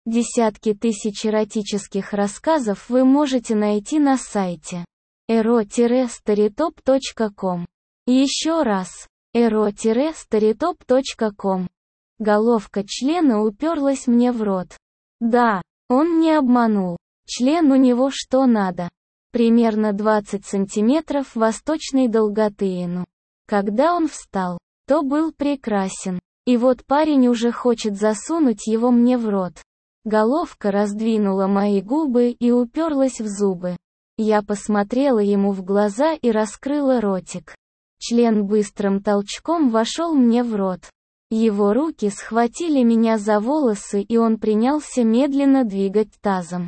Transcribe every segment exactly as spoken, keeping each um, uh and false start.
Десятки тысяч эротических рассказов вы можете найти на сайте эро старитоп точка ком. Еще раз. эро старитоп точка ком. Головка члена уперлась мне в рот. Да, он не обманул. Член у него что надо. Примерно двадцать сантиметров восточной долготы. Ну, когда он встал, то был прекрасен. И вот парень уже хочет засунуть его мне в рот. Головка раздвинула мои губы и уперлась в зубы. Я посмотрела ему в глаза и раскрыла ротик. Член быстрым толчком вошел мне в рот. Его руки схватили меня за волосы, и он принялся медленно двигать тазом.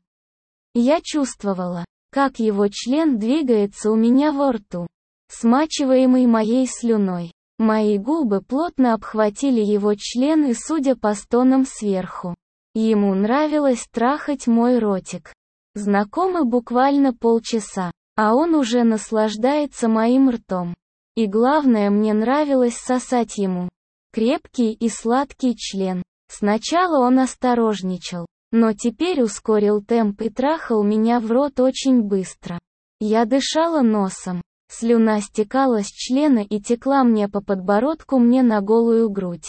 Я чувствовала, как его член двигается у меня во рту, смачиваемый моей слюной. Мои губы плотно обхватили его член, и, судя по стонам сверху, ему нравилось трахать мой ротик. Знакомы буквально полчаса, а он уже наслаждается моим ртом. И главное, мне нравилось сосать ему крепкий и сладкий член. Сначала он осторожничал, но теперь ускорил темп и трахал меня в рот очень быстро. Я дышала носом. Слюна стекала с члена и текла мне по подбородку, мне на голую грудь.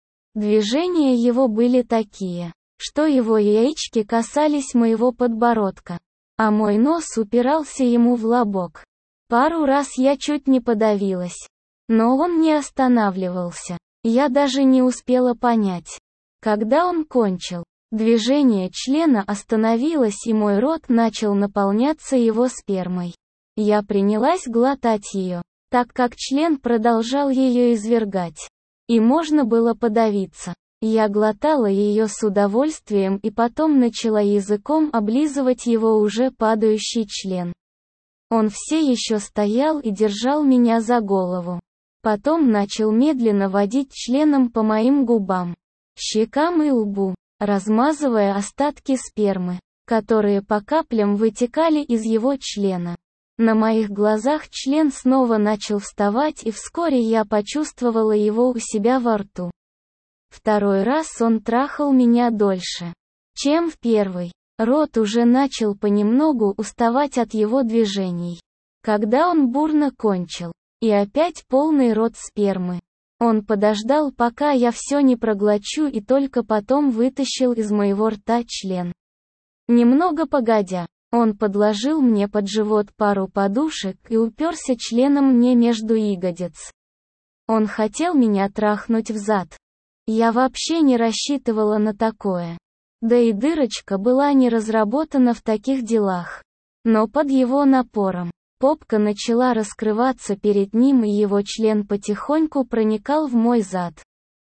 Движения его были такие, что его яички касались моего подбородка, а мой нос упирался ему в лобок. Пару раз я чуть не подавилась. Но он не останавливался. Я даже не успела понять, когда он кончил. Движение члена остановилось, и мой рот начал наполняться его спермой. Я принялась глотать ее, так как член продолжал ее извергать. И можно было подавиться. Я глотала ее с удовольствием и потом начала языком облизывать его уже падающий член. Он все еще стоял и держал меня за голову. Потом начал медленно водить членом по моим губам, щекам и лбу, размазывая остатки спермы, которые по каплям вытекали из его члена. На моих глазах член снова начал вставать, и вскоре я почувствовала его у себя во рту. Второй раз он трахал меня дольше, чем в первый. Рот уже начал понемногу уставать от его движений. Когда он бурно кончил, и опять полный рот спермы, он подождал, пока я все не проглочу, и только потом вытащил из моего рта член. Немного погодя, он подложил мне под живот пару подушек и уперся членом мне между ягодиц. Он хотел меня трахнуть взад. Я вообще не рассчитывала на такое. Да и дырочка была не разработана в таких делах. Но под его напором, попка начала раскрываться перед ним, и его член потихоньку проникал в мой зад.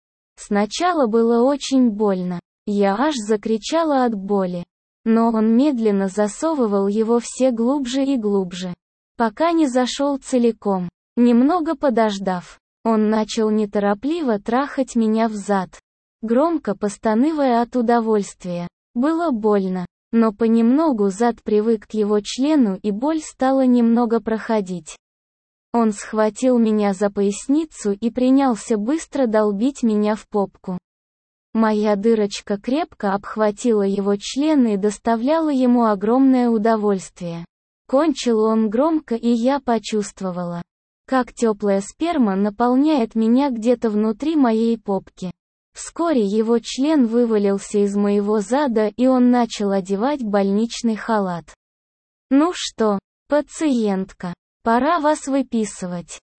Сначала было очень больно. Я аж закричала от боли. Но он медленно засовывал его все глубже и глубже, пока не зашел целиком. Немного подождав, он начал неторопливо трахать меня взад, громко постанывая от удовольствия. Было больно, но понемногу зад привык к его члену, и боль стала немного проходить. Он схватил меня за поясницу и принялся быстро долбить меня в попку. Моя дырочка крепко обхватила его член и доставляла ему огромное удовольствие. Кончил он громко, и я почувствовала, как теплая сперма наполняет меня где-то внутри моей попки. Вскоре его член вывалился из моего зада, и он начал одевать больничный халат. «Ну что, пациентка, пора вас выписывать».